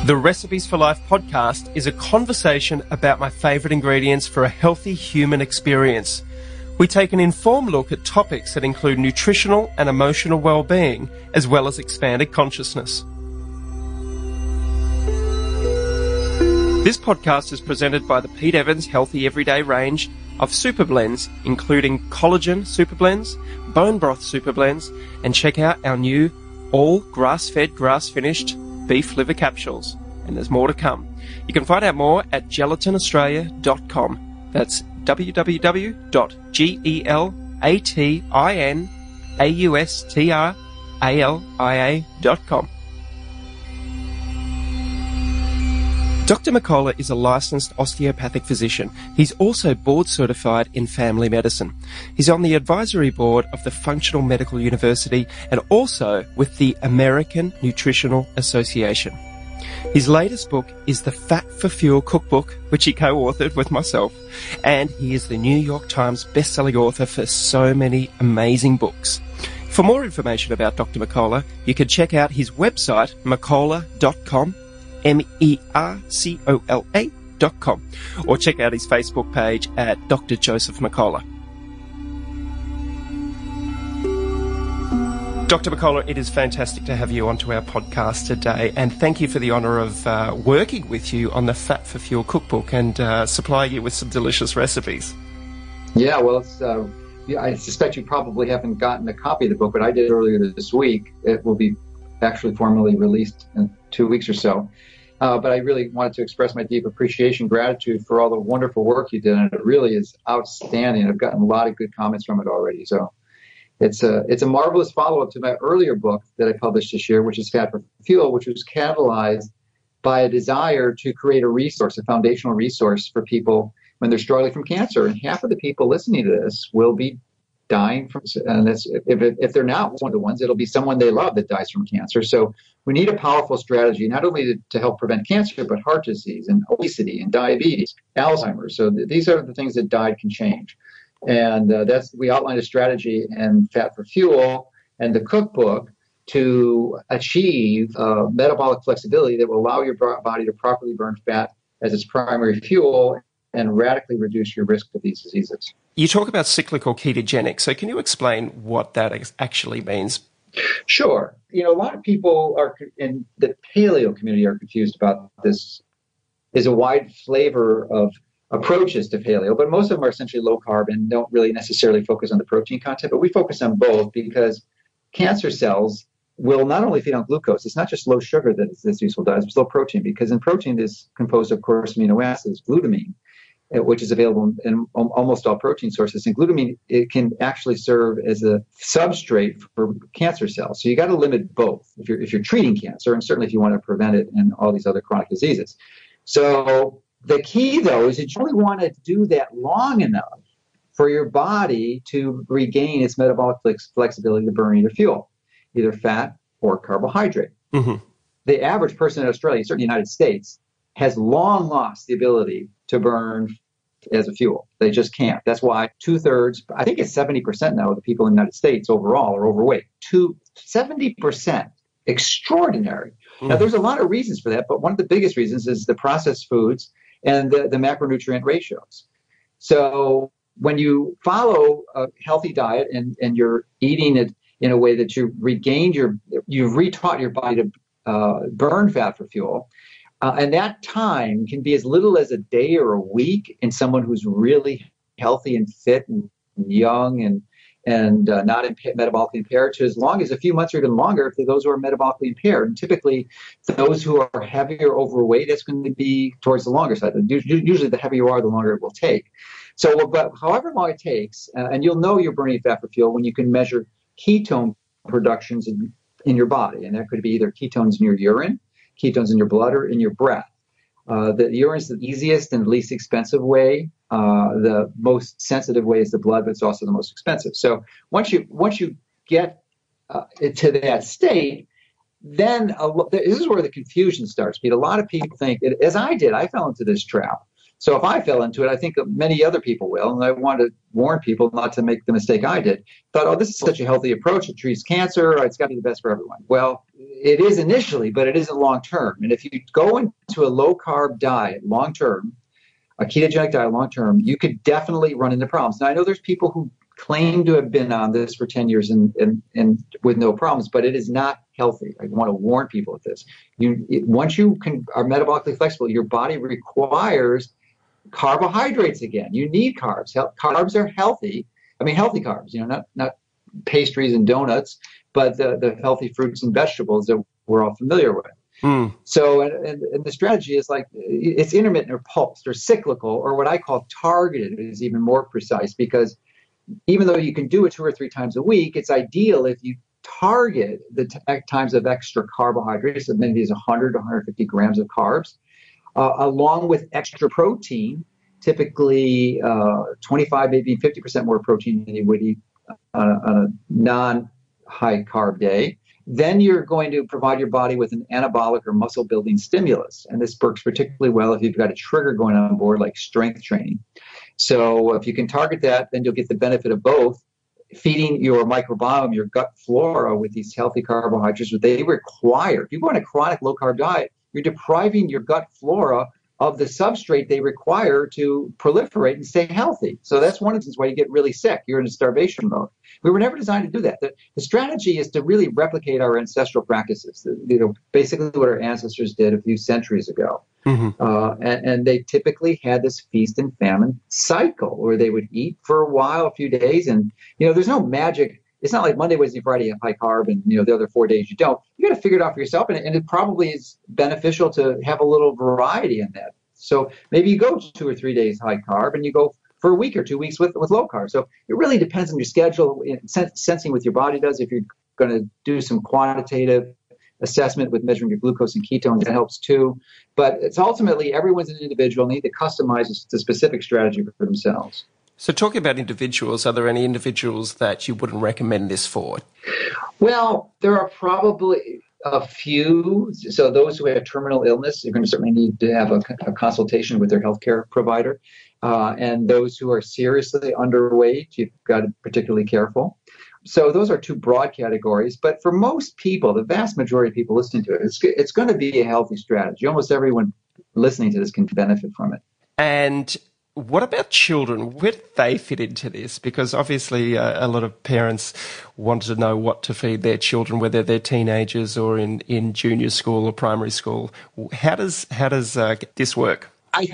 The Recipes for Life podcast is a conversation about my favourite ingredients for a healthy human experience. We take an informed look at topics that include nutritional and emotional well-being, as well as expanded consciousness. This podcast is presented by the Pete Evans Healthy Everyday range of super blends, including collagen super blends, bone broth super blends, and check out our new all grass-fed, grass-finished beef liver capsules. And there's more to come. You can find out more at gelatinaustralia.com. That's www.gelatinaustralia.com. Dr. McCullough is a licensed osteopathic physician. He's also board certified in family medicine. He's on the advisory board of the Functional Medical University and also with the American Nutritional Association. His latest book is the Fat for Fuel Cookbook, which he co-authored with myself, and he is the New York Times best-selling author for so many amazing books. For more information about Dr. McCullough, you can check out his website, mercola.com, MERCOLA.com, or check out his Facebook page at Dr. Joseph McCullough. Dr. McCullough, it is fantastic to have you onto our podcast today, and thank you for the honour of working with you on the Fat for Fuel cookbook and supplying you with some delicious recipes. Yeah, well, I suspect you probably haven't gotten a copy of the book, but I did earlier this week. It will be actually formally released in 2 weeks or so. But I really wanted to express my deep appreciation, gratitude for all the wonderful work you did, and it really is outstanding. I've gotten a lot of good comments from it already. So it's a marvelous follow-up to my earlier book that I published this year, which is Fat for Fuel, which was catalyzed by a desire to create a resource, a foundational resource for people when they're struggling from cancer. And half of the people listening to this will be dying from, and that's, if they're not one of the ones, it'll be someone they love that dies from cancer. So we need a powerful strategy, not only to help prevent cancer, but heart disease and obesity and diabetes, Alzheimer's. So these are the things that diet can change. And we outlined a strategy in Fat for Fuel and the cookbook to achieve metabolic flexibility that will allow your body to properly burn fat as its primary fuel and radically reduce your risk of these diseases. You talk about cyclical ketogenic, so can you explain what that actually means? Sure. A lot of people in the paleo community are confused about this. There's a wide flavor of approaches to paleo, but most of them are essentially low carb and don't really necessarily focus on the protein content, but we focus on both because cancer cells will not only feed on glucose, it's not just low sugar that is useful to us, it's low protein, because in protein is composed of course amino acids, glutamine, which is available in almost all protein sources. And glutamine, it can actually serve as a substrate for cancer cells. So you got to limit both if you're treating cancer, and certainly if you want to prevent it and all these other chronic diseases. So the key, though, is that you only want to do that long enough for your body to regain its metabolic flexibility to burn either fuel, either fat or carbohydrate. Mm-hmm. The average person in Australia, certainly the United States, has long lost the ability to burn as a fuel. They just can't. That's why 2/3, I think it's 70% now of the people in the United States overall are overweight. 70%. Extraordinary. Mm. Now, there's a lot of reasons for that, but one of the biggest reasons is the processed foods and the macronutrient ratios. So when you follow a healthy diet and you're eating it in a way that you've retaught your body to burn fat for fuel, and that time can be as little as a day or a week in someone who's really healthy and fit and young and not metabolically impaired, to as long as a few months or even longer for those who are metabolically impaired. And typically, those who are heavier, overweight, it's going to be towards the longer side. Usually, the heavier you are, the longer it will take. So, but however long it takes, and you'll know you're burning fat for fuel when you can measure ketone productions in your body. And that could be either ketones in your urine, ketones in your blood, or in your breath. The urine is the easiest and least expensive way. The most sensitive way is the blood, but it's also the most expensive. So once you get to that state, then this is where the confusion starts. Pete, a lot of people think, as I did, I fell into this trap. So if I fell into it, I think many other people will. And I want to warn people not to make the mistake I did. Thought, this is such a healthy approach. It treats cancer. It's got to be the best for everyone. Well, it is initially, but it isn't long term. And if you go into a low carb diet long term, a ketogenic diet long term, you could definitely run into problems. Now, I know there's people who claim to have been on this for 10 years and with no problems, but it is not healthy. I want to warn people of this. Once you are metabolically flexible, your body requires carbohydrates again. You need carbs. Carbs are healthy. I mean, healthy carbs, not pastries and donuts, but the healthy fruits and vegetables that we're all familiar with. So, and the strategy is like, it's intermittent or pulsed or cyclical, or what I call targeted is even more precise, because even though you can do it 2 or 3 times a week, it's ideal if you target the times of extra carbohydrates, so maybe it's 100 to 150 grams of carbs, along with extra protein, typically 25, maybe 50% more protein than you would eat on a non-high carb day. Then you're going to provide your body with an anabolic or muscle building stimulus. And this works particularly well if you've got a trigger going on board, like strength training. So if you can target that, then you'll get the benefit of both feeding your microbiome, your gut flora with these healthy carbohydrates that they require. If you go on a chronic low carb diet, you're depriving your gut flora of the substrate they require to proliferate and stay healthy. So that's one of the reasons why you get really sick. You're in a starvation mode. We were never designed to do that. The strategy is to really replicate our ancestral practices, basically what our ancestors did a few centuries ago. And they typically had this feast and famine cycle where they would eat for a while, a few days. And, there's no magic. It's not like Monday, Wednesday, Friday, high carb, and the other 4 days you don't. You got to figure it out for yourself, and it probably is beneficial to have a little variety in that. So maybe you go 2 or 3 days high carb, and you go for a week or 2 weeks with low carb. So it really depends on your schedule, sensing what your body does. If you're going to do some quantitative assessment with measuring your glucose and ketones, that helps too. But it's ultimately everyone's an individual, need to customize the specific strategy for themselves. So talking about individuals, are there any individuals that you wouldn't recommend this for? Well, there are probably a few. So those who have terminal illness, you're going to certainly need to have a consultation with their healthcare provider. And those who are seriously underweight, you've got to be particularly careful. So those are 2 broad categories. But for most people, the vast majority of people listening to it, it's going to be a healthy strategy. Almost everyone listening to this can benefit from it. And what about children? Where do they fit into this? Because obviously a lot of parents want to know what to feed their children, whether they're teenagers or in junior school or primary school. How does this work?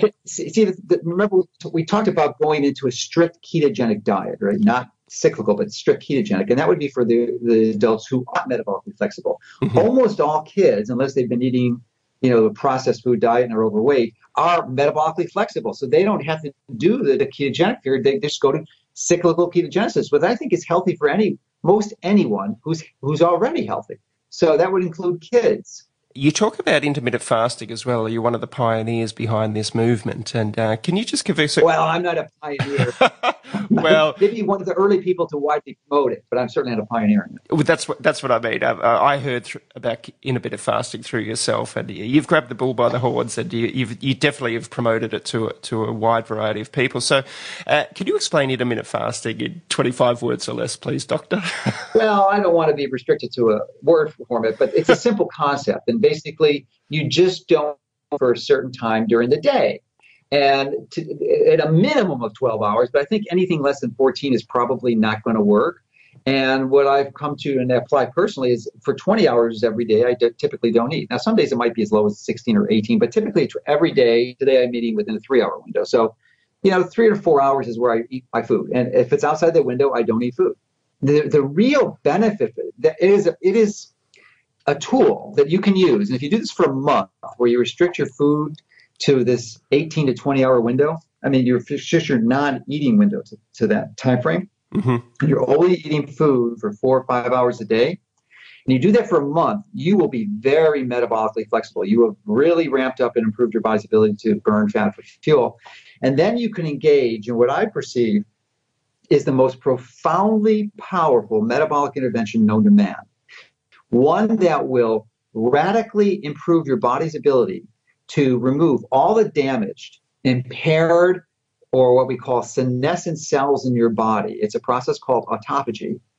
Remember we talked about going into a strict ketogenic diet, right? Not cyclical, but strict ketogenic. And that would be for the adults who aren't metabolically flexible. Almost all kids, unless they've been eating a processed food diet and are overweight, are metabolically flexible. So they don't have to do the ketogenic period. They just go to cyclical ketogenesis, which I think is healthy for most anyone who's already healthy. So that would include kids. You talk about intermittent fasting as well. You're one of the pioneers behind this movement. And can you just give us Well, I'm not a pioneer. Well, maybe one of the early people to widely promote it, but I'm certainly not a pioneer in it. That's what I mean. I heard about intermittent fasting through yourself, and you've grabbed the bull by the horns, and you definitely have promoted it to a wide variety of people. So can you explain intermittent fasting in 25 words or less, please, Doctor? Well, I don't want to be restricted to a word format, but it's a simple concept. And basically, you just don't for a certain time during the day. And at a minimum of 12 hours, but I think anything less than 14 is probably not going to work. And what I've come to and apply personally is for 20 hours every day, I typically don't eat. Now, some days it might be as low as 16 or 18, but typically every day, today I'm eating within a 3-hour window. So, 3 or 4 hours is where I eat my food. And if it's outside that window, I don't eat food. The real benefit that it is a tool that you can use. And if you do this for a month where you restrict your food to this 18 to 20 hour window, I mean, you're just your non-eating window to that time frame. You're only eating food for 4 or 5 hours a day. And you do that for a month, you will be very metabolically flexible. You have really ramped up and improved your body's ability to burn fat for fuel. And then you can engage in what I perceive is the most profoundly powerful metabolic intervention known to man. One that will radically improve your body's ability to remove all the damaged, impaired, or what we call senescent cells in your body. It's a process called autophagy.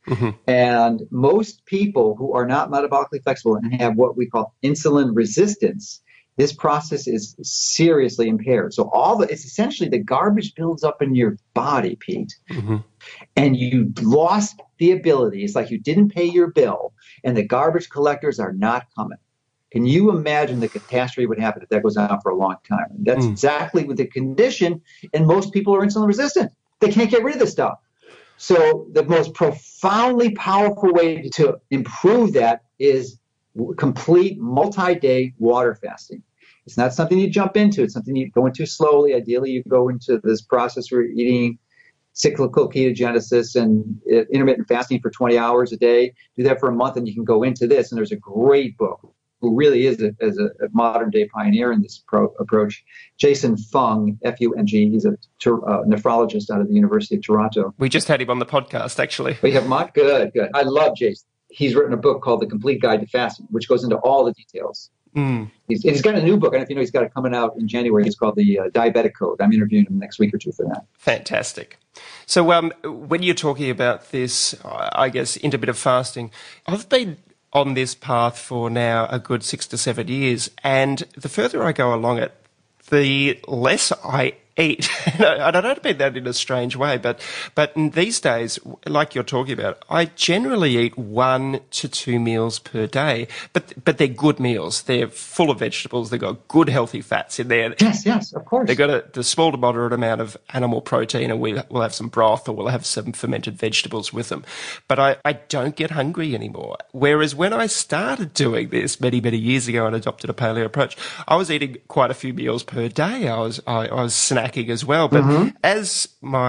And most people who are not metabolically flexible and have what we call insulin resistance, this process is seriously impaired. So it's essentially the garbage builds up in your body, Pete, and you lost the ability. It's like you didn't pay your bill and the garbage collectors are not coming. Can you imagine the catastrophe would happen if that goes on for a long time? And that's exactly what the condition, and most people are insulin resistant. They can't get rid of this stuff. So the most profoundly powerful way to improve that is complete multi-day water fasting. It's not something you jump into. It's something you go into slowly. Ideally, you go into this process where you're eating cyclical ketogenesis and intermittent fasting for 20 hours a day. Do that for a month and you can go into this. And there's a great book who really is a modern day pioneer in this approach. Jason Fung, F-U-N-G, he's a nephrologist out of the University of Toronto. We just had him on the podcast, actually. We have Mott? Good. I love Jason. He's written a book called The Complete Guide to Fasting, which goes into all the details. He's got a new book. I don't know if you know, he's got it coming out in January. It's called The Diabetic Code. I'm interviewing him next week or two for that. Fantastic. So when you're talking about this, I guess, intermittent fasting, I've been on this path for now a good 6 to 7 years. And the further I go along it, the less I eat. And I don't mean that in a strange way, but in these days, like you're talking about, I generally eat 1 to 2 meals per day, but they're good meals. They're full of vegetables. They've got good healthy fats in there. Yes, of course. They've got a small to moderate amount of animal protein, and we'll have some broth or we'll have some fermented vegetables with them. But I don't get hungry anymore. Whereas when I started doing this many, many years ago and adopted a paleo approach, I was eating quite a few meals per day. I was snacking as well. But as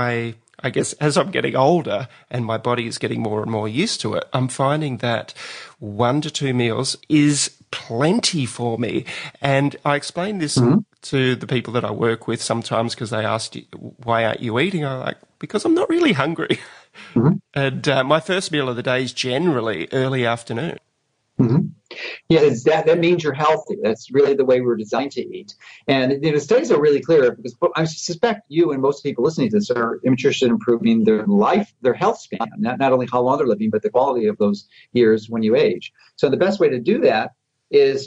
I'm getting older and my body is getting more and more used to it, I'm finding that 1 to 2 meals is plenty for me. And I explain this to the people that I work with sometimes because they ask, why aren't you eating? I'm like, because I'm not really hungry. And my first meal of the day is generally early afternoon. Yeah, that means you're healthy. That's really the way we're designed to eat. And the studies are really clear because I suspect you and most people listening to this are interested in improving their health span, not only how long they're living, but the quality of those years when you age. So the best way to do that is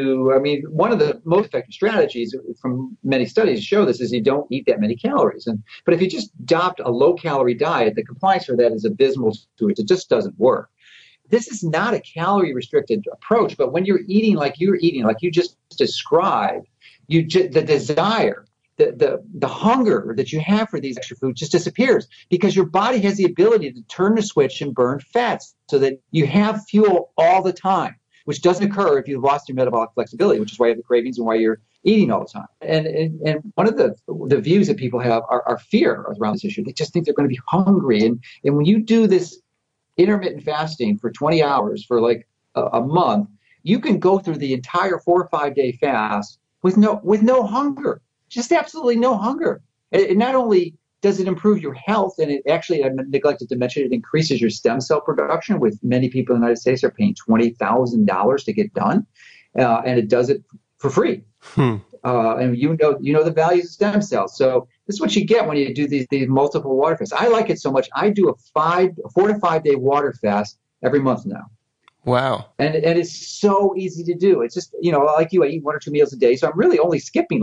one of the most effective strategies from many studies show this is you don't eat that many calories. But if you just adopt a low-calorie diet, the compliance for that is abysmal to it. It just doesn't work. This is not a calorie-restricted approach, but when you're eating like you just described, the desire, the hunger that you have for these extra foods just disappears because your body has the ability to turn the switch and burn fats so that you have fuel all the time, which doesn't occur if you've lost your metabolic flexibility, which is why you have the cravings and why you're eating all the time. And one of the views that people have are fear around this issue. They just think they're going to be hungry. And when you do this intermittent fasting for 20 hours for like a month, you can go through the entire 4 or 5 day fast with no hunger, just absolutely no hunger. It not only does it improve your health, and it actually, I neglected to mention, it increases your stem cell production. With many people in the United States are paying $20,000 to get done, and it does it for free. And you know the values of stem cells. So this is what you get when you do these multiple water fasts. I like it so much. I do a 4 to 5 day water fast every month now. Wow. And it's so easy to do. It's just, like you, I eat 1 or 2 meals a day. So I'm really only skipping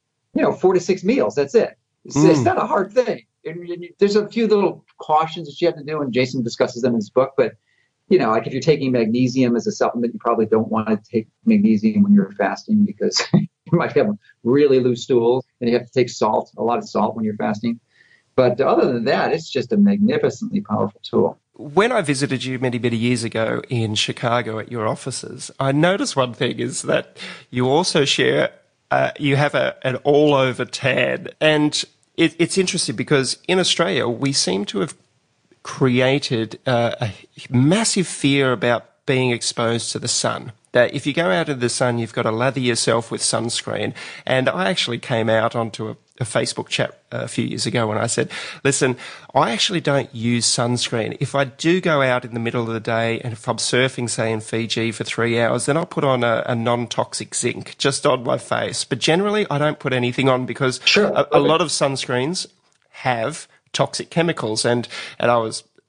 4 to 6 meals. That's it. It's not a hard thing. There's a few little cautions that you have to do, and Jason discusses them in his book. But, like if you're taking magnesium as a supplement, you probably don't want to take magnesium when you're fasting because you might have really loose stools, and you have to take a lot of salt when you're fasting. But other than that, it's just a magnificently powerful tool. When I visited you many, many years ago in Chicago at your offices, I noticed one thing is that you also share, you have an all-over tan. And it's interesting because in Australia, we seem to have created a massive fear about being exposed to the sun. That if you go out in the sun, you've got to lather yourself with sunscreen. And I actually came out onto a Facebook chat a few years ago and I said, listen, I actually don't use sunscreen. If I do go out in the middle of the day and if I'm surfing, say, in Fiji for 3 hours, then I'll put on a non-toxic zinc just on my face. But generally, I don't put anything on because a lot of sunscreens have toxic chemicals. And I was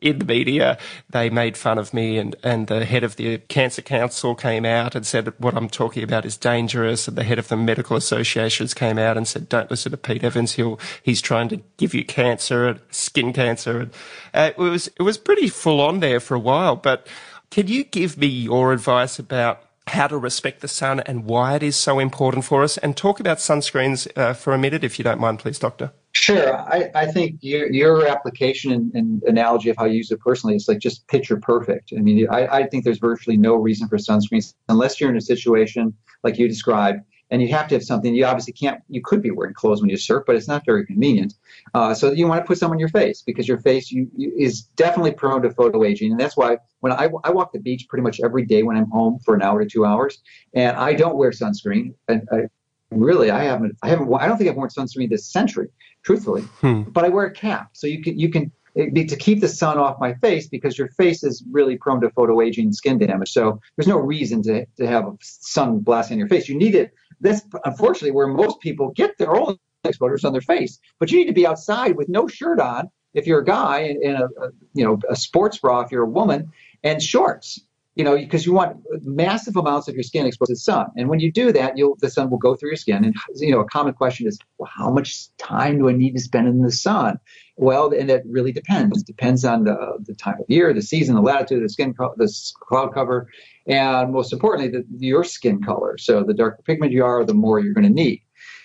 in the media, they made fun of me, and the head of the Cancer Council came out and said what I'm talking about is dangerous, and the head of the medical associations came out and said, don't listen to Pete Evans, he's trying to give you cancer, skin cancer. And it was pretty full on there for a while. But can you give me your advice about how to respect the sun and why it is so important for us? And talk about sunscreens for a minute, if you don't mind, please, Doctor. Sure. I think your application and analogy of how you use it personally is like just picture perfect. I mean, I think there's virtually no reason for sunscreens unless you're in a situation like you described, and you have to have something. You obviously can't. You could be wearing clothes when you surf, but it's not very convenient. So you want to put some on your face because your face is definitely prone to photo aging, and that's why when I walk the beach pretty much every day when I'm home for an hour to 2 hours, and I don't wear sunscreen. And really, I don't think I've worn sunscreen this century, truthfully. But I wear a cap, so you can to keep the sun off my face because your face is really prone to photo aging and skin damage. So there's no reason to have sun blasting your face. You need it. That's unfortunately where most people get their own exposures on their face. But you need to be outside with no shirt on if you're a guy, and a sports bra if you're a woman, and shorts. Because you want massive amounts of your skin exposed to the sun. And when you do that, the sun will go through your skin. And, a common question is, well, how much time do I need to spend in the sun? Well, and it really depends. It depends on the time of year, the season, the latitude, the cloud cover, and most importantly, your skin color. So the darker pigment you are, the more you're going to need.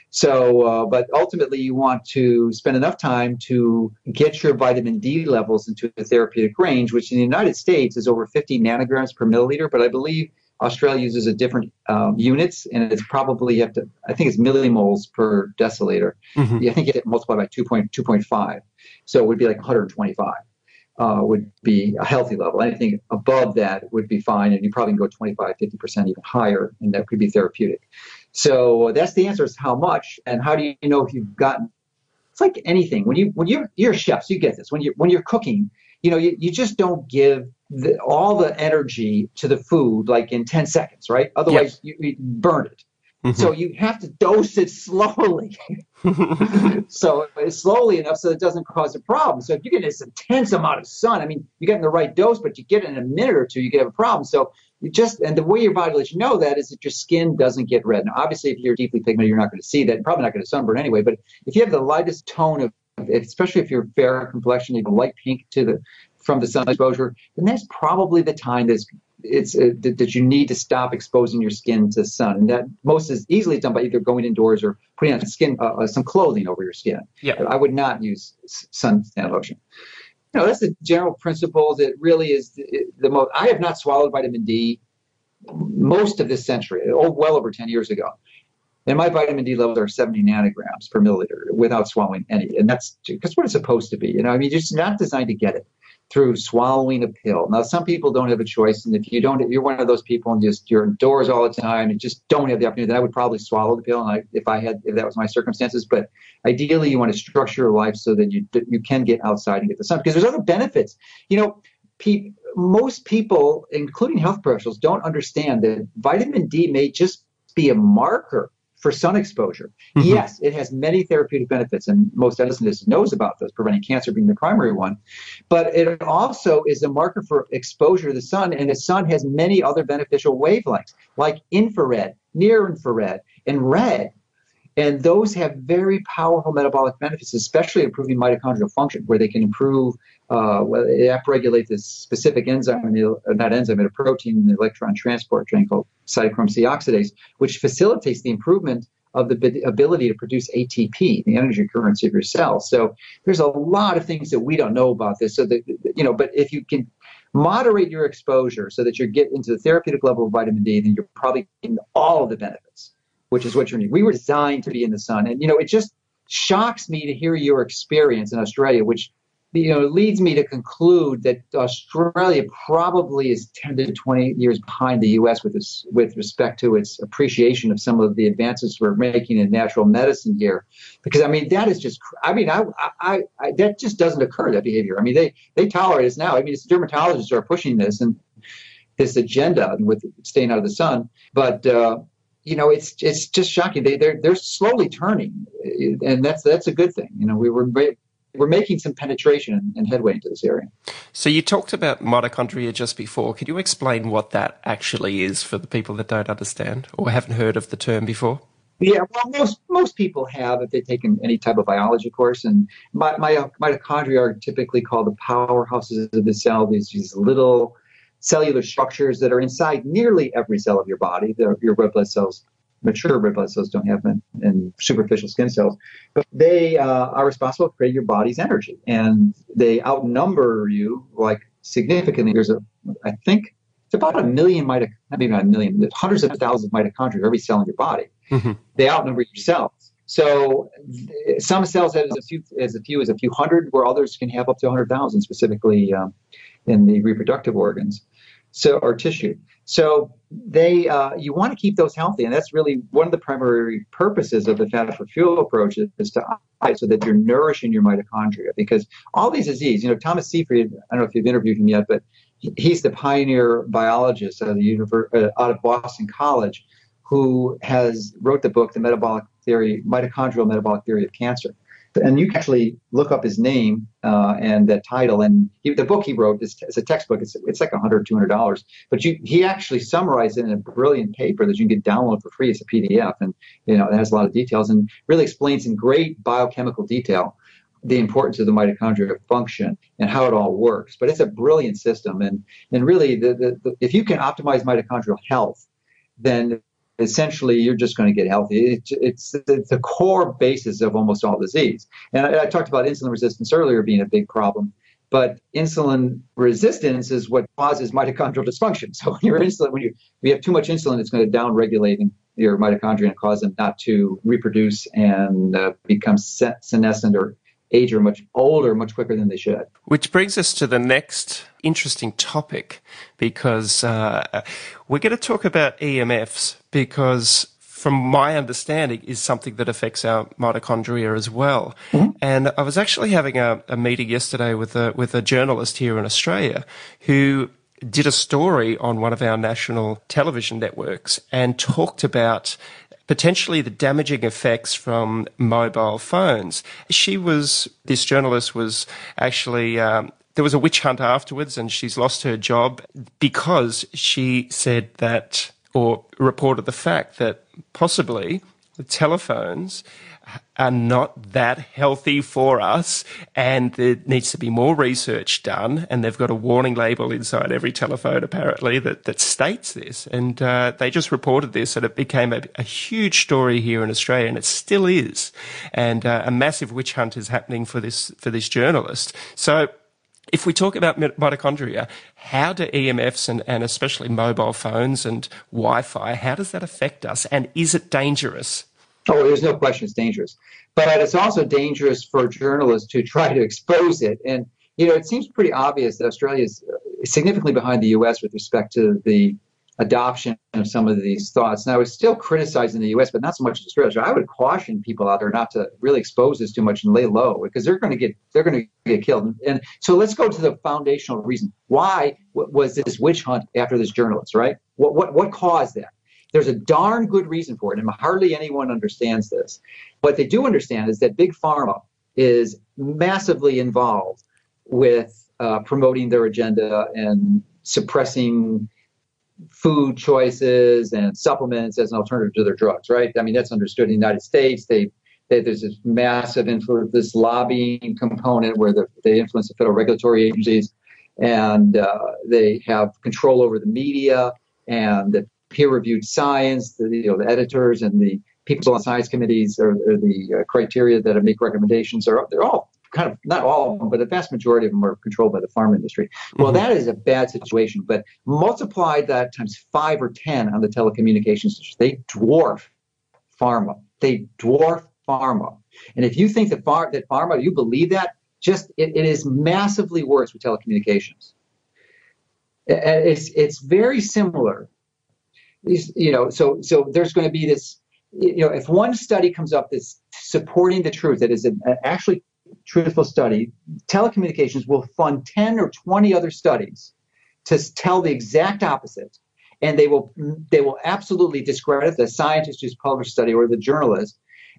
So, but ultimately you want to spend enough time to get your vitamin D levels into the therapeutic range, which in the United States is over 50 nanograms per milliliter. But I believe Australia uses a different units, and it's probably I think it's millimoles per deciliter. Mm-hmm. I think you have to multiply by 2.5. So it would be like 125. Would be a healthy level. Anything above that would be fine, and you probably can go 25, 50% even higher, and that could be therapeutic. So that's the answer, is how much, and how do you know if you've gotten? It's like anything. When you're a chef, so you get this. When you're cooking, you just don't give all the energy to the food like in 10 seconds, right? Otherwise, you burn it. Mm-hmm. So you have to dose it slowly. So slowly enough so it doesn't cause a problem. So if you get this intense amount of sun, I mean, you're getting the right dose, but you get it in a minute or two, you could have a problem. So and the way your body lets you know that is that your skin doesn't get red. Now, obviously, if you're deeply pigmented, you're not going to see that. You're probably not going to sunburn anyway. But if you have the lightest tone of, especially if you're fair complexion, you have a light pink from the sun exposure, then that's probably the time that you need to stop exposing your skin to sun. And that most is easily done by either going indoors or putting on some clothing over your skin. Yeah. I would not use suntan lotion. That's the general principle. That really is the most. I have not swallowed vitamin D most of this century, well over 10 years ago. And my vitamin D levels are 70 nanograms per milliliter without swallowing any. And that's what it's supposed to be. You're just not designed to get it through swallowing a pill. Now, some people don't have a choice. And if you're one of those people and you're indoors all the time and just don't have the opportunity, then I would probably swallow the pill. And if that was my circumstances. But ideally, you want to structure your life so that you can get outside and get the sun, because there's other benefits. Most people, including health professionals, don't understand that vitamin D may just be a marker for sun exposure. Mm-hmm. Yes, it has many therapeutic benefits, and most medicinists knows about those, preventing cancer being the primary one. But it also is a marker for exposure to the sun, and the sun has many other beneficial wavelengths, like infrared, near infrared, and red. And those have very powerful metabolic benefits, especially improving mitochondrial function, where they can improve, they upregulate this specific enzyme, a protein in the electron transport chain called cytochrome C oxidase, which facilitates the improvement of the ability to produce ATP, the energy currency of your cells. So there's a lot of things that we don't know about this. So but if you can moderate your exposure so that you get into the therapeutic level of vitamin D, then you're probably getting all of the benefits, which is what you need. We were designed to be in the sun. And, it just shocks me to hear your experience in Australia, which, leads me to conclude that Australia probably is 10 to 20 years behind the U.S. with respect to its appreciation of some of the advances we're making in natural medicine here. Because, that is just, that just doesn't occur, that behavior. They tolerate us now. It's dermatologists who are pushing this and this agenda with staying out of the sun. But, it's just shocking. They're slowly turning, and that's a good thing. We were we're making some penetration and headway into this area. So you talked about mitochondria just before. Could you explain what that actually is for the people that don't understand or haven't heard of the term before? Yeah, well, most people have if they've taken any type of biology course. And mitochondria are typically called the powerhouses of the cell. These little cellular structures that are inside nearly every cell of your body. Your red blood cells, mature red blood cells, don't have them, and superficial skin cells. But they are responsible for creating your body's energy, and they outnumber you like significantly. I think it's about a million maybe not a million, hundreds of thousands of mitochondria every cell in your body. Mm-hmm. They outnumber your cells. So some cells have as few as a few hundred, where others can have up to 100,000, specifically in the reproductive organs, or tissue. So you want to keep those healthy, and that's really one of the primary purposes of the fat for fuel approach is to so that you're nourishing your mitochondria. Because all these diseases, Thomas Seyfried, I don't know if you've interviewed him yet, but he's the pioneer biologist out of Boston College, who wrote the book, The Mitochondrial Metabolic Theory of Cancer. And you can actually look up his name and that title. And the book he wrote is a textbook. It's like $100, $200. But he actually summarized it in a brilliant paper that you can get download for free as a PDF. And it has a lot of details and really explains in great biochemical detail the importance of the mitochondrial function and how it all works. But it's a brilliant system. And really, if you can optimize mitochondrial health, then essentially you're just going to get healthy. It's the core basis of almost all disease. And I talked about insulin resistance earlier being a big problem, but insulin resistance is what causes mitochondrial dysfunction. So when you have too much insulin, it's going to downregulate your mitochondria and cause them not to reproduce and become senescent or age or much older, much quicker than they should. Which brings us to the next interesting topic, because we're going to talk about EMFs, because from my understanding is something that affects our mitochondria as well. Mm-hmm. And I was actually having a meeting yesterday with a journalist here in Australia who did a story on one of our national television networks and talked about potentially the damaging effects from mobile phones. This journalist was actually, there was a witch hunt afterwards, and she's lost her job because she said that, or reported the fact that possibly the telephones are not that healthy for us, and there needs to be more research done, and they've got a warning label inside every telephone apparently that states this, and they just reported this, and it became a huge story here in Australia, and it still is, and a massive witch hunt is happening for this journalist. So if we talk about mitochondria, how do EMFs and especially mobile phones and Wi-Fi, how does that affect us, and is it dangerous? Oh, there's no question it's dangerous. But it's also dangerous for journalists to try to expose it. And, it seems pretty obvious that Australia is significantly behind the U.S. with respect to the adoption of some of these thoughts. Now, it's still criticized in the U.S., but not so much in Australia. So I would caution people out there not to really expose this too much and lay low, because they're going to get killed. And so let's go to the foundational reason. Why was this witch hunt after this journalist, right? What caused that? There's a darn good reason for it, and hardly anyone understands this. What they do understand is that Big Pharma is massively involved with promoting their agenda and suppressing food choices and supplements as an alternative to their drugs, right? I mean, that's understood in the United States. There's this massive influence, this lobbying component where they influence the federal regulatory agencies, and they have control over the media and the peer-reviewed science, the editors and the people on science committees or the criteria that make recommendations they're all kind of, not all of them, but the vast majority of them are controlled by the pharma industry. Well, that is a bad situation, but multiply that times 5 or 10 on the telecommunications industry. They dwarf pharma. And if you think that pharma, you believe that, it is massively worse with telecommunications. It's very similar. So there's going to be this, if one study comes up that's supporting the truth, that is an actually truthful study, telecommunications will fund 10 or 20 other studies to tell the exact opposite. And they will absolutely discredit the scientist who's published the study or the journalist.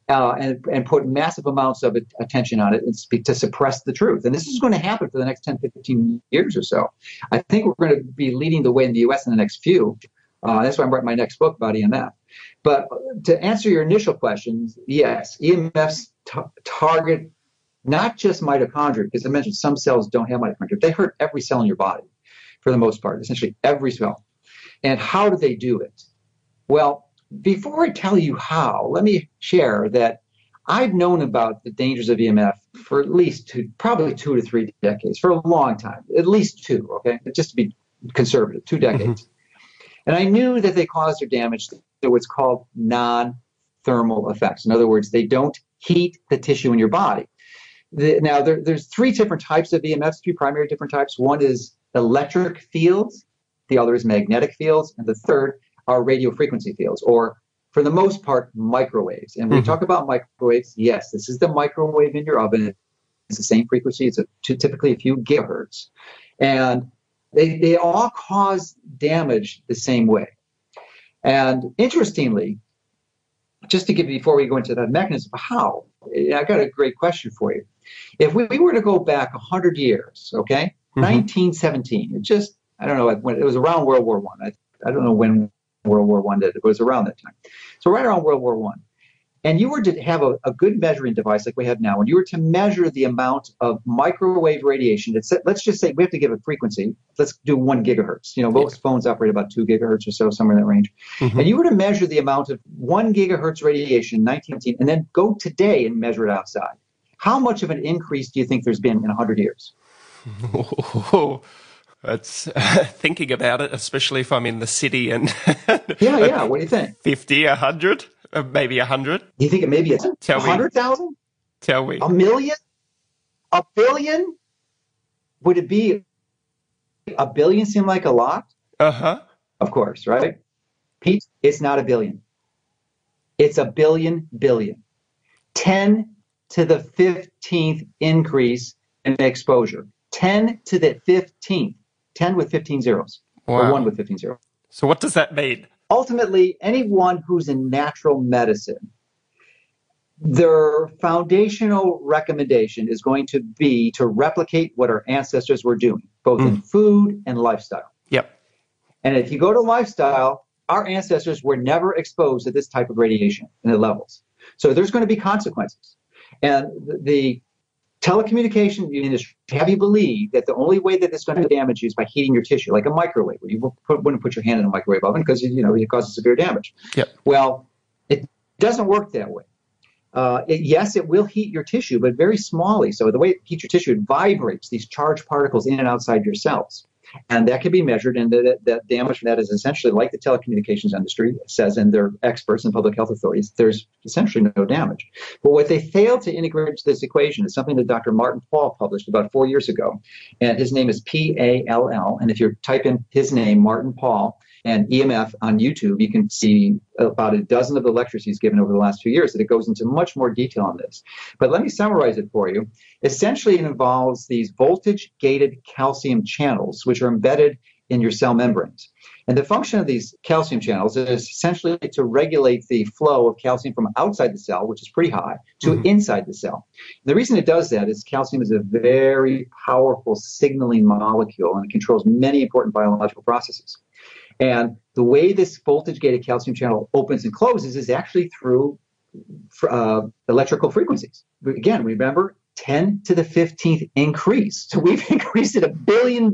and put massive amounts of attention on it to suppress the truth. And this is going to happen for the next 10, 15 years or so. I think we're going to be leading the way in the U.S. in the next few. That's why I'm writing my next book about EMF. But to answer your initial questions, yes, EMFs target not just mitochondria, because I mentioned some cells don't have mitochondria. They hurt every cell in your body for the most part, essentially every cell. And how do they do it? Well, before I tell you how, let me share that I've known about the dangers of EMF for at least probably 2 to 3 decades, for a long time, at least 2, okay? Just to be conservative, 2 decades. Mm-hmm. And I knew that they caused their damage to what's called non-thermal effects. In other words, they don't heat the tissue in your body. Now, there's 3 different types of EMFs, 3 primary different types. One is electric fields, the other is magnetic fields, and the third are radio frequency fields, or for the most part, microwaves. And when we talk about microwaves, yes, this is the microwave in your oven. It's the same frequency. It's typically a few gigahertz. And they all cause damage the same way. And interestingly, just to give you, before we go into that mechanism, how, I got a great question for you. If we were to go back 100 years, okay, 1917, I don't know, when it was around World War I. I don't know when World War I did. It was around that time. So right around World War I. And you were to have a good measuring device like we have now, and you were to measure the amount of microwave radiation. Let's just say we have to give a frequency. Let's do 1 gigahertz. Most phones operate about 2 gigahertz or so, somewhere in that range. And you were to measure the amount of 1 gigahertz radiation in 1918, and then go today and measure it outside. How much of an increase do you think there's been in 100 years? That's thinking about it, especially if I'm in the city and yeah. What do you think? 50, 100, maybe 100. You think maybe it's 100,000? Tell me. A million? A billion? Would it be a billion? Seem like a lot? Of course, right? Pete, it's not a billion. It's a billion. 10 to the 15th increase in exposure. 10 to the 15th. 10 with 15 zeros. Wow. Or 1 with 15 zeros. So what does that mean? Ultimately, anyone who's in natural medicine, their foundational recommendation is going to be to replicate what our ancestors were doing, both in food and lifestyle. Yep. And if you go to lifestyle, our ancestors were never exposed to this type of radiation in the levels. So there's going to be consequences. And the telecommunication industry have you believe that the only way that it's going to damage you is by heating your tissue, like a microwave, where you wouldn't put your hand in a microwave oven because it causes severe damage. Yep. Well, it doesn't work that way. Yes, it will heat your tissue, but very smallly. So the way it heats your tissue, it vibrates these charged particles in and outside your cells. And that can be measured, and that damage from that is essentially like the telecommunications industry says, and their experts and public health authorities, there's essentially no damage. But what they failed to integrate into this equation is something that Dr. Martin Pall published about 4 years ago. And his name is Pall. And if you type in his name, Martin Pall, and EMF on YouTube, you can see about a dozen of the lectures he's given over the last few years that it goes into much more detail on this. But let me summarize it for you. Essentially, it involves these voltage-gated calcium channels, which are embedded in your cell membranes. And the function of these calcium channels is essentially to regulate the flow of calcium from outside the cell, which is pretty high, to inside the cell. And the reason it does that is calcium is a very powerful signaling molecule, and it controls many important biological processes. And the way this voltage-gated calcium channel opens and closes is actually through electrical frequencies. Again, remember, 10 to the 15th increase. So we've increased it a billion,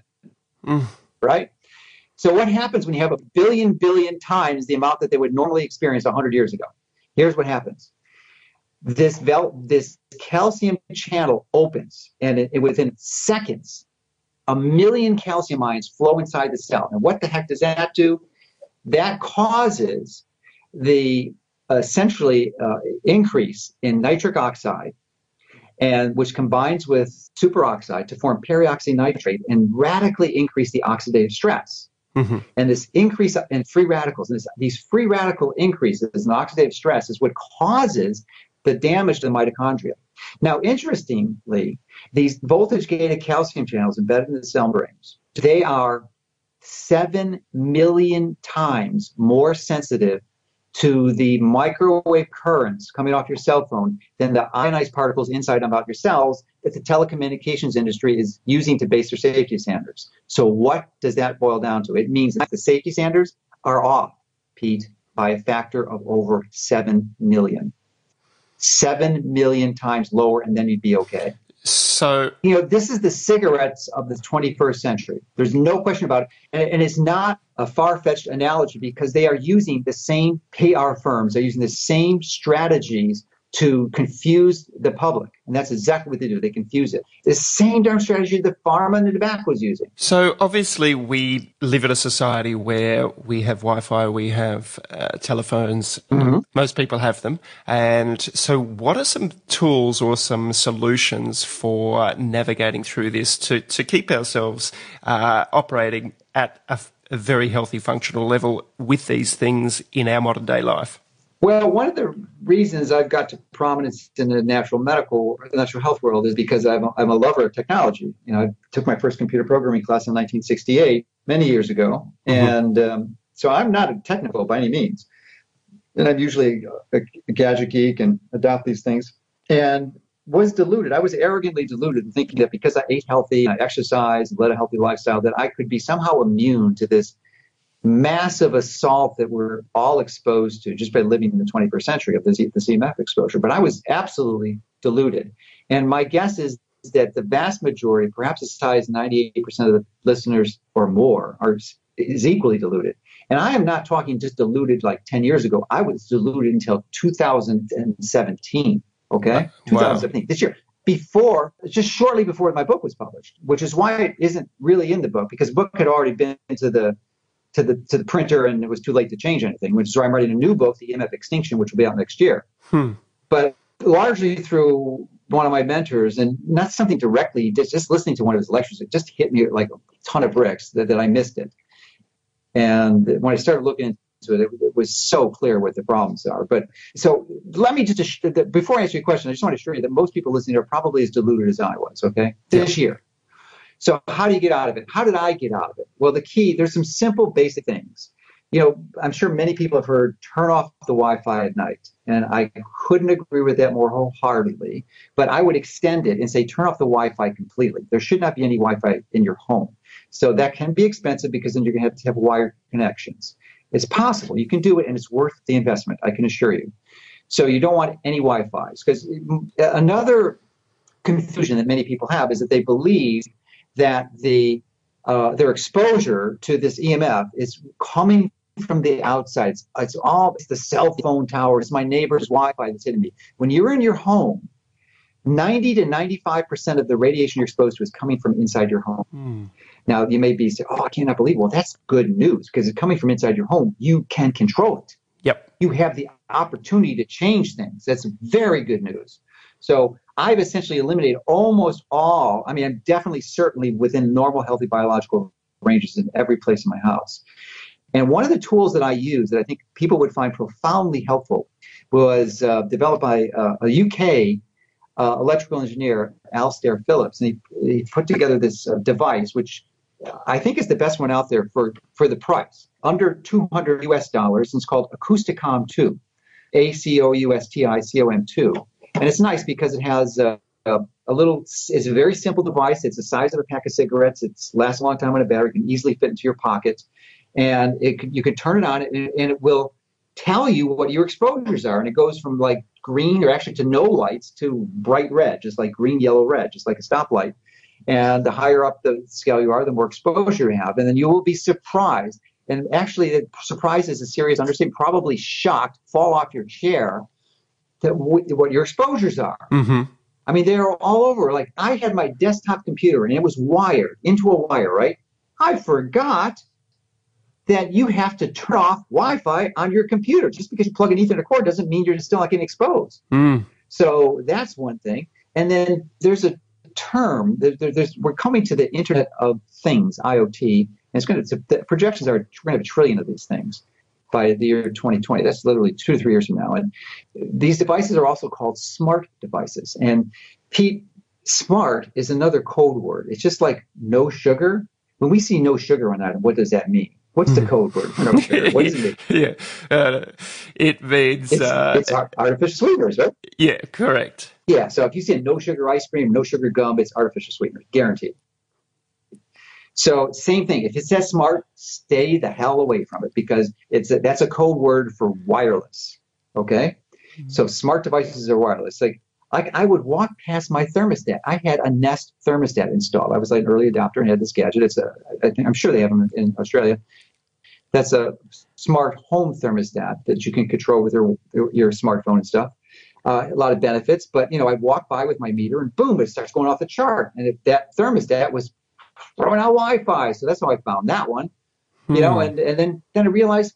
right? So what happens when you have a billion times the amount that they would normally experience 100 years ago? Here's what happens. This calcium channel opens, and within seconds, 1 million calcium ions flow inside the cell. And what the heck does that do? That causes the essentially increase in nitric oxide, and which combines with superoxide to form peroxynitrate and radically increase the oxidative stress. And this increase in free radicals, and these free radical increases in oxidative stress is what causes the damage to the mitochondria. Now, interestingly, these voltage-gated calcium channels embedded in the cell membranes, they are 7 million times more sensitive to the microwave currents coming off your cell phone than the ionized particles inside and about your cells that the telecommunications industry is using to base their safety standards. So what does that boil down to? It means that the safety standards are off, Pete, by a factor of over 7 million. 7 million times lower, and then you'd be okay. So, this is the cigarettes of the 21st century. There's no question about it. And it's not a far-fetched analogy because they are using the same PR firms. They're using the same strategies to confuse the public. And that's exactly what they do. They confuse it. The same darn strategy the pharma and the tobacco is using. So obviously we live in a society where we have Wi-Fi, we have telephones. Mm-hmm. Most people have them. And so what are some tools or some solutions for navigating through this to keep ourselves operating at a very healthy functional level with these things in our modern day life? Well, one of the reasons I've got to prominence in the natural health world is because I'm a lover of technology. I took my first computer programming class in 1968, many years ago. Mm-hmm. And so I'm not technical by any means. And I'm usually a gadget geek and adopt these things. And was deluded. I was arrogantly deluded in thinking that because I ate healthy, I exercised, led a healthy lifestyle, that I could be somehow immune to this massive assault that we're all exposed to just by living in the 21st century of the CMF exposure. But I was absolutely deluded. And my guess is that the vast majority, perhaps as high as 98% of the listeners or more, is equally deluded. And I am not talking just deluded like 10 years ago. I was deluded until 2017, okay? Wow. 2017, this year. Just shortly before my book was published, which is why it isn't really in the book, because the book had already been to the printer and it was too late to change anything, which is why I'm writing a new book, The EMF Extinction, which will be out next year. But largely through one of my mentors, and not something directly, just listening to one of his lectures, it just hit me like a ton of bricks that I missed it. And when I started looking into it, it was so clear what the problems are. But so let me just, before I answer your question, I just want to assure you that most people listening are probably as deluded as I was, okay, this year. So how do you get out of it? How did I get out of it? Well, the key, there's some simple basic things. I'm sure many people have heard turn off the Wi-Fi at night. And I couldn't agree with that more wholeheartedly. But I would extend it and say turn off the Wi-Fi completely. There should not be any Wi-Fi in your home. So that can be expensive because then you're going to have wired connections. It's possible. You can do it and it's worth the investment, I can assure you. So you don't want any Wi-Fis. Because another confusion that many people have is that they believe that their exposure to this EMF is coming from the outside. It's the cell phone tower. It's my neighbor's Wi-Fi that's hitting me. When you're in your home, 90 to 95% of the radiation you're exposed to is coming from inside your home. Now, you may be saying, I cannot believe. Well, that's good news because it's coming from inside your home. You can control it. Yep. You have the opportunity to change things. That's very good news. So I've essentially eliminated almost all, I'm definitely certainly within normal, healthy biological ranges in every place in my house. And one of the tools that I use that I think people would find profoundly helpful was developed by a UK electrical engineer, Alastair Phillips. And he put together this device, which I think is the best one out there for the price, under $200 US. And it's called Acousticom 2, ACOUSTICOM 2. And it's nice because it has it's a very simple device. It's the size of a pack of cigarettes. It lasts a long time on a battery. It can easily fit into your pocket. And you can turn it on and it will tell you what your exposures are. And it goes from like green or actually to no lights to bright red, just like green, yellow, red, just like a stoplight. And the higher up the scale you are, the more exposure you have. And then you will be surprised. And actually, the surprise is a serious understatement, probably shocked, fall off your chair that what your exposures are. Mm-hmm. They're all over. Like I had my desktop computer and it was wired into a wire, right? I forgot that you have to turn off Wi-Fi on your computer. Just because you plug an Ethernet cord doesn't mean you're still not getting exposed. So that's one thing. And then there's a term, we're coming to the Internet of Things, IoT, and the projections are we're going to have 1 trillion of these things by the year 2020. That's literally 2 to 3 years from now. And these devices are also called smart devices. And Pete, smart is another code word. It's just like no sugar. When we see no sugar on that, what does that mean? What's the code word for no sugar? What does it mean? Yeah, it means It's artificial sweeteners, right? yeah, correct. Yeah. So if you say no sugar ice cream, no sugar gum, it's artificial sweeteners, guaranteed. So same thing. If it says smart, stay the hell away from it because that's a code word for wireless. Okay. So smart devices are wireless. Like I would walk past my thermostat. I had a Nest thermostat installed. I was like an early adopter and had this gadget. I'm sure they have them in Australia. That's a smart home thermostat that you can control with your smartphone and stuff. A lot of benefits, but I'd walk by with my meter and boom, it starts going off the chart. And if that thermostat was throwing out Wi-Fi, so that's how I found that one. And then I realized,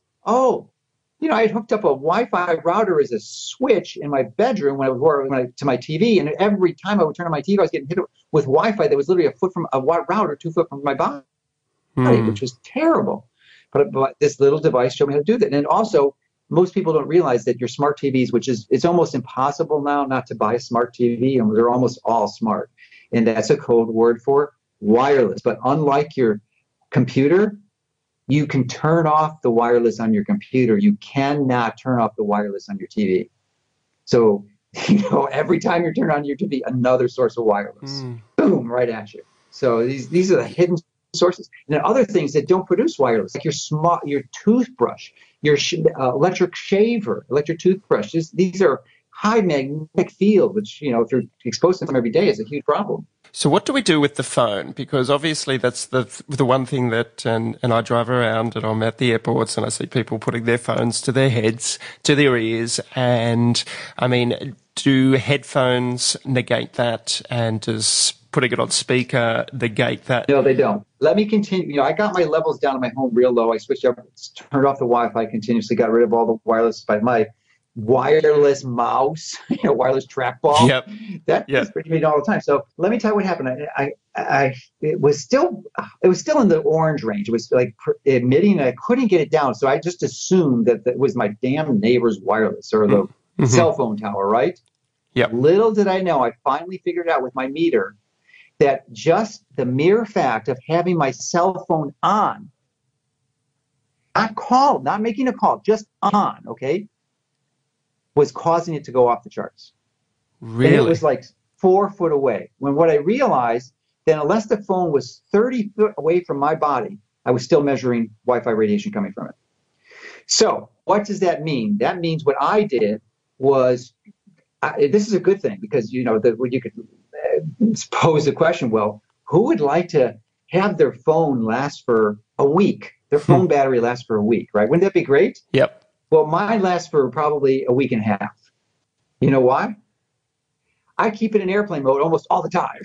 I had hooked up a Wi-Fi router as a switch in my bedroom to my TV, and every time I would turn on my TV, I was getting hit with Wi-Fi that was literally a foot from a router, 2 foot from my body, which was terrible. But this little device showed me how to do that. And also, most people don't realize that your smart TVs, it's almost impossible now not to buy a smart TV, and they're almost all smart. And that's a code word for wireless. But unlike your computer, you can turn off the wireless on your computer. You cannot turn off the wireless on your TV. So, every time you turn on your TV, another source of wireless. Boom, right at you. So these are the hidden sources. And then other things that don't produce wireless, like your toothbrush, your electric shaver, electric toothbrush. These are high magnetic field, which, if you're exposed to them every day, is a huge problem. So what do we do with the phone? Because obviously that's the one thing that, and I drive around and I'm at the airports and I see people putting their phones to their heads, to their ears. And I mean, do headphones negate that? And does putting it on speaker negate that? No, they don't. Let me continue. I got my levels down in my home real low. I switched up, turned off the Wi-Fi continuously, got rid of all the wireless by my wireless mouse, wireless trackball. Yep. That's pretty neat all the time. So let me tell you what happened. It was still in the orange range. It was like emitting, and I couldn't get it down. So I just assumed that it was my damn neighbor's wireless or the cell phone tower, right? Yep. Little did I know, I finally figured out with my meter that just the mere fact of having my cell phone on, not making a call, just on, okay, was causing it to go off the charts. Really? And it was like 4 foot away. When what I realized, then unless the phone was 30 foot away from my body, I was still measuring Wi-Fi radiation coming from it. So what does that mean? That means what I did was, this is a good thing because, you could pose the question, well, who would like to have their phone last for a week? Their phone battery lasts for a week, right? Wouldn't that be great? Yep. Well, mine lasts for probably a week and a half. You know why? I keep it in airplane mode almost all the time.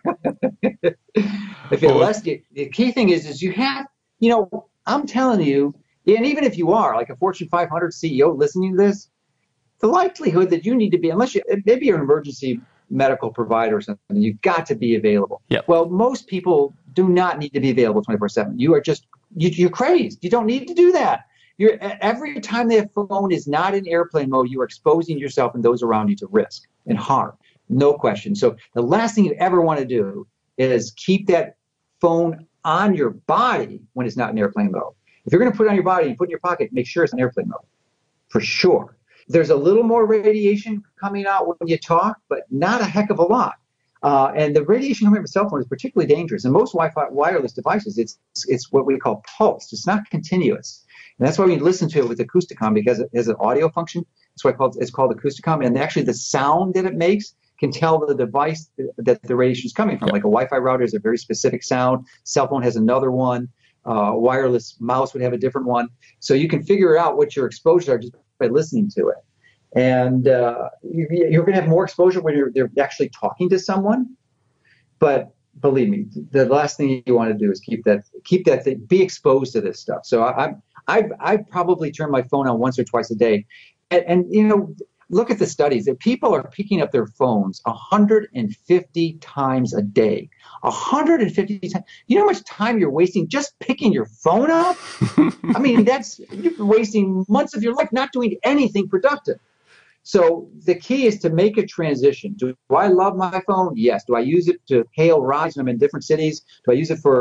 The key thing is you have, I'm telling you, and even if you are like a Fortune 500 CEO listening to this, the likelihood that you need to be, maybe you're an emergency medical provider or something, you've got to be available. Yep. Well, most people do not need to be available 24/7. You are you're crazed. You don't need to do that. Every time that phone is not in airplane mode, you are exposing yourself and those around you to risk and harm. No question. So the last thing you ever want to do is keep that phone on your body when it's not in airplane mode. If you're going to put it on your body and put it in your pocket, make sure it's in airplane mode, for sure. There's a little more radiation coming out when you talk, but not a heck of a lot. And the radiation coming from a cell phone is particularly dangerous. In most Wi-Fi wireless devices, it's what we call pulsed. It's not continuous. And that's why we listen to it with Acousticom, because it has an audio function. That's why it's called Acousticom. And actually the sound that it makes can tell the device that the radiation is coming from. Like a Wi-Fi router has a very specific sound. Cell phone has another one. Wireless mouse would have a different one. So you can figure out what your exposures are just by listening to it. And you're going to have more exposure when they're actually talking to someone. But believe me, the last thing you want to do is keep that thing, be exposed to this stuff. So I probably turn my phone on once or twice a day. And look at the studies that people are picking up their phones 150 times a day. 150 times. You know how much time you're wasting just picking your phone up? I mean, you're wasting months of your life not doing anything productive. So the key is to make a transition. Do I love my phone? Yes. Do I use it to hail rides when I'm in different cities? Do I use it for,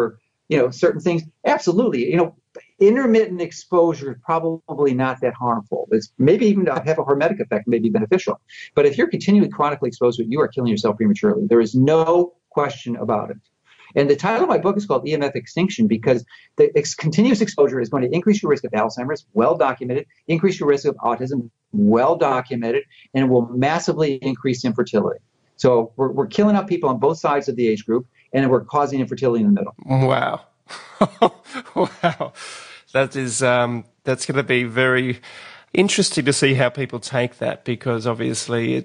certain things. Absolutely. Intermittent exposure is probably not that harmful. It's maybe even to have a hormetic effect may be beneficial. But if you're continually chronically exposed to it, you are killing yourself prematurely. There is no question about it. And the title of my book is called EMF Extinction because the continuous exposure is going to increase your risk of Alzheimer's, well documented, increase your risk of autism, well documented, and will massively increase infertility. So we're killing up people on both sides of the age group, and we're causing infertility in the middle. Wow. Wow. That is, that's going to be very interesting to see how people take that, because obviously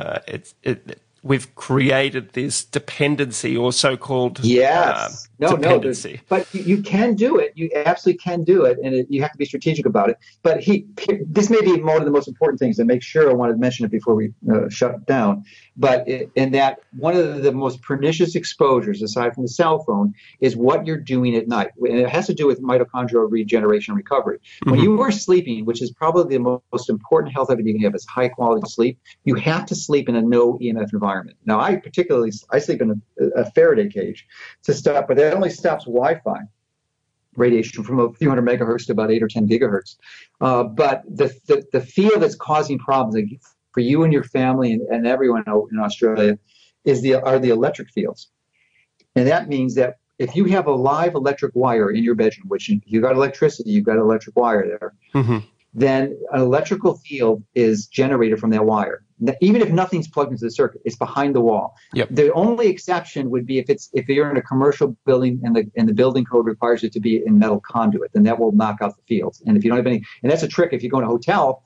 we've created this dependency or so-called dependency. But you can do it. You absolutely can do it, and you have to be strategic about it. But this may be one of the most important things, and make sure I wanted to mention it before we shut it down. But in that, one of the most pernicious exposures, aside from the cell phone, is what you're doing at night. And it has to do with mitochondrial regeneration and recovery. Mm-hmm. When you are sleeping, which is probably the most important health habit you can have, is high-quality sleep, you have to sleep in a no-EMF environment. Now, I sleep in a Faraday cage to stop, but that only stops Wi-Fi radiation from a few hundred megahertz to about 8 or 10 gigahertz. But the field that's causing problems for you and your family and everyone in Australia are the electric fields. And that means that if you have a live electric wire in your bedroom, which you got electricity, you've got electric wire there, mm-hmm. then an electrical field is generated from that wire. Even if nothing's plugged into the circuit, it's behind the wall. Yep. The only exception would be if you're in a commercial building and the building code requires it to be in metal conduit, then that will knock out the fields. And if you don't have any, and that's a trick. If you go in a hotel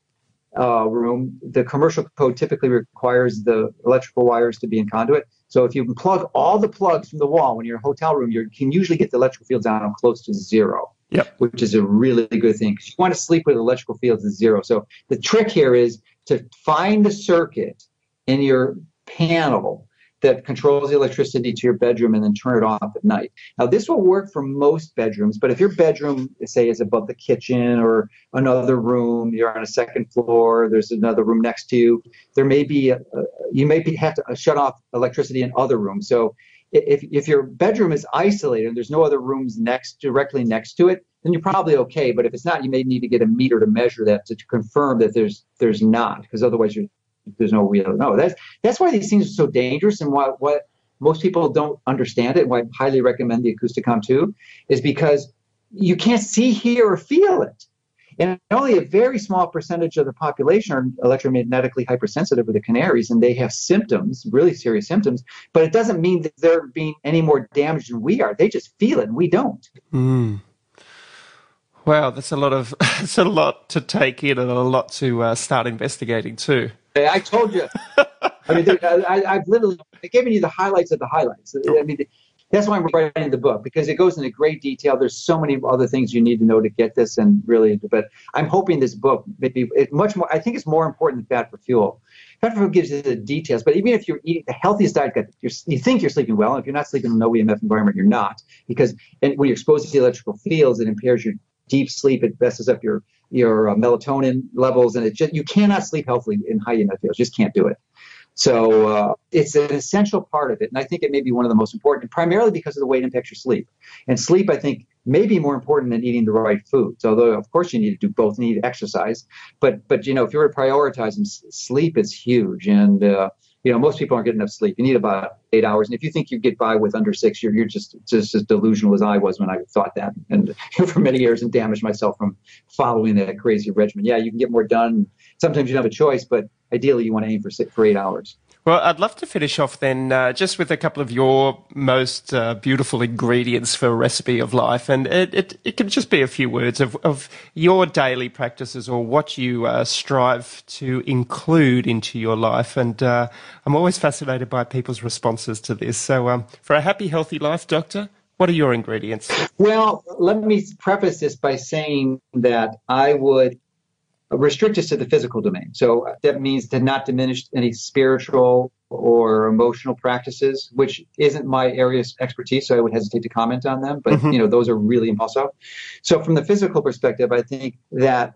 room, the commercial code typically requires the electrical wires to be in conduit. So if you can plug all the plugs from the wall when you're in a hotel room, you can usually get the electrical fields down close to zero. Yep. Which is a really good thing, because you want to sleep with electrical fields at zero. So the trick here is to find the circuit in your panel that controls the electricity to your bedroom and then turn it off at night. Now, this will work for most bedrooms, but if your bedroom, say, is above the kitchen or another room, you're on a second floor, there's another room next to you, there may be have to shut off electricity in other rooms. So if your bedroom is isolated and there's no other rooms directly next to it, then you're probably okay. But if it's not, you may need to get a meter to measure that to confirm that there's not, because otherwise there's no way to know. That's why these things are so dangerous, and what most people don't understand it, and why I highly recommend the Acousticom 2, is because you can't see, hear, or feel it. And only a very small percentage of the population are electromagnetically hypersensitive, with the canaries, and they have symptoms, really serious symptoms, but it doesn't mean that they're being any more damaged than we are. They just feel it, and we don't. Mm. Wow, that's a lot to take in, and a lot to start investigating too. I told you. I mean, I've literally given you the highlights of the highlights. I mean, that's why I'm writing the book, because it goes into great detail. There's so many other things you need to know to get this, and really, but I'm hoping this book maybe much more. I think it's more important than Fat for Fuel. Fat for Fuel gives you the details, but even if you're eating the healthiest diet, you think you're sleeping well. If you're not sleeping in a no EMF environment, you're not, because when you're exposed to the electrical fields, it impairs your deep sleep. It messes up your melatonin levels, and you cannot sleep healthily in high EMF fields. Just can't do it. So it's an essential part of it, and I think it may be one of the most important, primarily because of the way it impacts your sleep. And sleep, I think, may be more important than eating the right foods, although, of course, you need to do both. You need to exercise. But if you were prioritizing, sleep is huge. And, most people aren't getting enough sleep. You need about 8 hours. And if you think you get by with under 6, you're just as delusional as I was when I thought that. And for many years, and damaged myself from following that crazy regimen. Yeah, you can get more done. Sometimes you don't have a choice, but ideally you want to aim for 8 hours. Well, I'd love to finish off then just with a couple of your most beautiful ingredients for a recipe of life. And it can just be a few words of your daily practices, or what you strive to include into your life. And I'm always fascinated by people's responses to this. So for a happy, healthy life, Doctor, what are your ingredients? Well, let me preface this by saying that I would restrict us to the physical domain. So that means to not diminish any spiritual or emotional practices, which isn't my area of expertise, so I would hesitate to comment on them. But, mm-hmm. Those are really also. So from the physical perspective, I think that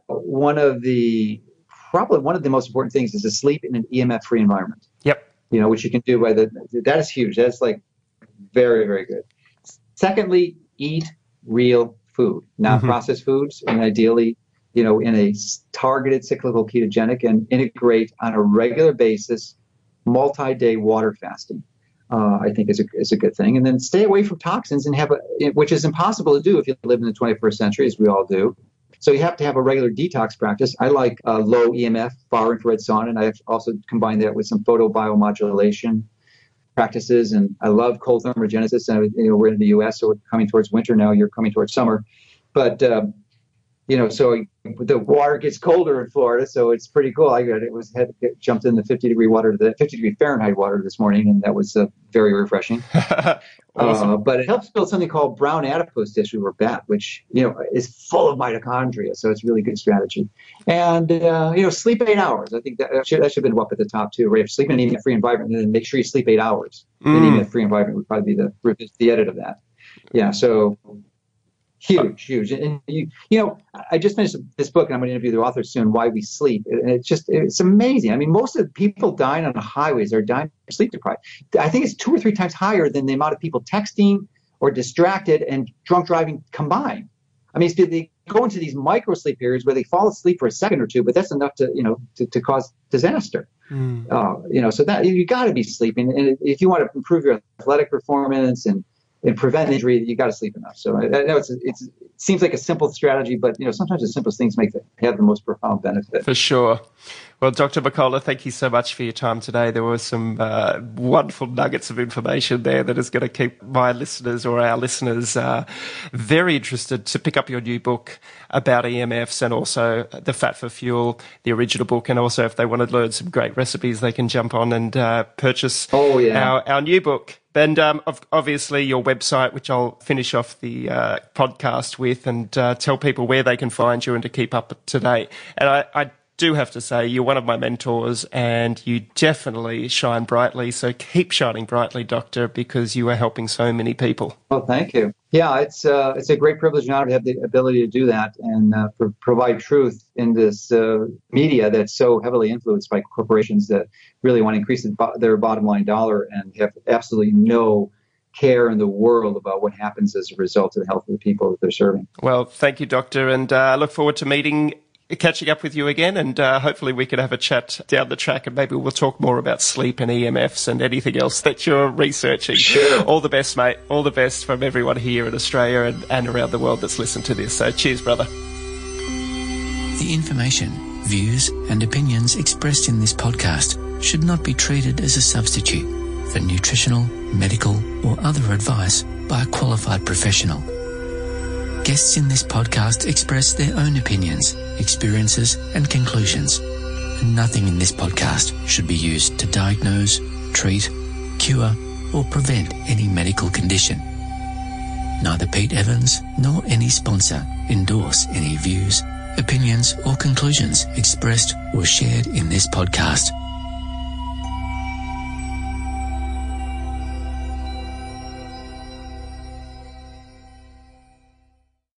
probably one of the most important things is to sleep in an EMF-free environment. Yep. Which you can do that is huge. That's like very, very good. Secondly, eat real food, not processed foods, and ideally, in a targeted cyclical ketogenic, and integrate on a regular basis multi-day water fasting. I think is a good thing. And then stay away from toxins and which is impossible to do if you live in the 21st century, as we all do. So you have to have a regular detox practice. I like low EMF, far infrared sauna, and I've also combined that with some photobiomodulation practices. And I love cold thermogenesis. And we're in the U.S., so we're coming towards winter now. You're coming towards summer, but so the water gets colder in Florida, so it's pretty cool. Jumped in the 50-degree Fahrenheit water this morning, and that was very refreshing. Awesome. But it helps build something called brown adipose tissue, or BAT, which is full of mitochondria. So it's a really good strategy. And sleep 8 hours. I think that should have been up at the top too. Right? Sleep in an anemia-free environment, and then make sure you sleep 8 hours. Anemia-free environment would probably be the edit of that. Yeah. So. Huge. And I just finished this book, and I'm going to interview the author soon, Why We Sleep. And it's amazing. I mean, most of the people dying on the highways are dying sleep deprived. I think it's 2 or 3 times higher than the amount of people texting or distracted and drunk driving combined. I mean, they go into these micro sleep periods where they fall asleep for a second or two, but that's enough to cause disaster. So that you got to be sleeping. And if you want to improve your athletic performance and prevent injury, you got to sleep enough. So I know it seems like a simple strategy, but sometimes the simplest things have the most profound benefit. For sure. Well, Dr. McCullough, thank you so much for your time today. There were some wonderful nuggets of information there that is going to keep my listeners or our listeners very interested to pick up your new book about EMFs, and also the Fat for Fuel, the original book. And also, if they want to learn some great recipes, they can jump on and purchase our new book. And obviously your website, which I'll finish off the podcast with, and tell people where they can find you and to keep up to date. And I do have to say, you're one of my mentors, and you definitely shine brightly. So keep shining brightly, Doctor, because you are helping so many people. Well, thank you. Yeah, it's a great privilege and honor to have the ability to do that and provide truth in this media that's so heavily influenced by corporations that really want to increase their bottom line dollar and have absolutely no care in the world about what happens as a result of the health of the people that they're serving. Well, thank you, Doctor, and I look forward to catching up with you again, and hopefully we can have a chat down the track, and maybe we'll talk more about sleep and EMFs and anything else that you're researching. Sure. All the best, mate. All the best from everyone here in Australia and around the world that's listened to this. So cheers, brother. The information, views and opinions expressed in this podcast should not be treated as a substitute for nutritional, medical or other advice by a qualified professional. Guests in this podcast express their own opinions, experiences and conclusions, and nothing in this podcast should be used to diagnose, treat, cure or prevent any medical condition. Neither Pete Evans nor any sponsor endorse any views, opinions or conclusions expressed or shared in this podcast.